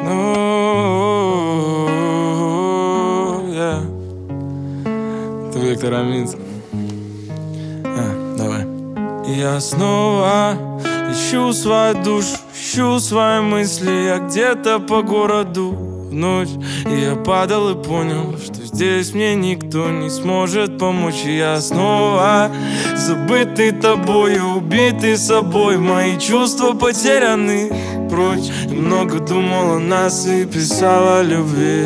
Это Виктор Аминцев. Давай. Я снова ищу свою душу, ищу свои мысли. Я где-то по городу в ночь. И я падал и понял, что здесь мне никто не сможет помочь. И я снова забытый тобою, убитый собой. Мои чувства потеряны прочь. И много думал о нас и писал о любви.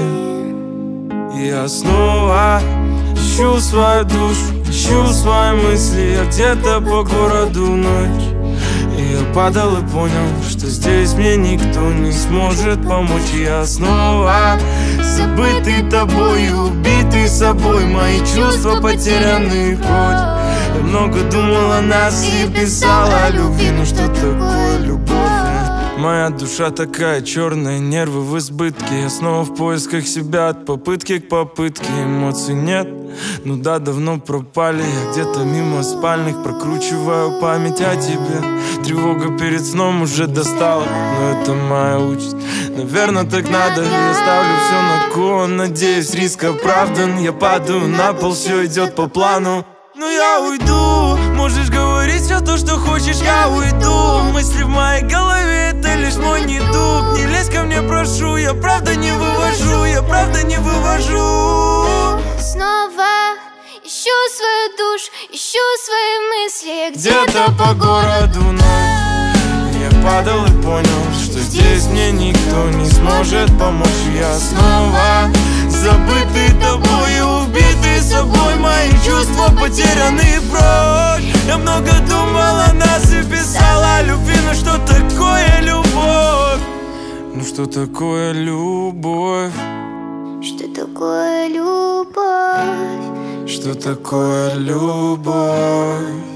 И я снова ищу свою душу, ищу свои мысли. Я где-то по городу ночь. И я падал и понял, что здесь мне никто не сможет помочь. И я снова забытый тобой, убитый собой. Мои чувства потеряны прочь. Я много думал о нас и писал о любви. Ну что такое любовь? Моя душа такая черная, нервы в избытке. Я снова в поисках себя, от попытки к попытке. Эмоций нет, ну да, давно пропали. Я где-то мимо спальных прокручиваю память о тебе. Тревога перед сном уже достала, но это моя участь. Наверное, так надо, я ставлю все на кон. Надеюсь, риск оправдан. Я падаю на пол, все идет по плану. Но я уйду, можешь говорить все то, что хочешь, я уйду. Мысли в моей голове, это лишь мой недуг. Не лезь ко мне, прошу, я правда не вывожу, я правда не вывожу. Снова ищу свою душу, ищу свои мысли. Где-то по городу ночь. Я падал и понял, что здесь мне никто не сможет помочь. Я снова забытый тобой, убитый собой. Мои чувства потеряны прочь. Я много думал о нас и писал о любви. Ну что такое любовь? Ну что такое любовь? Что такое любовь? Что такое любовь?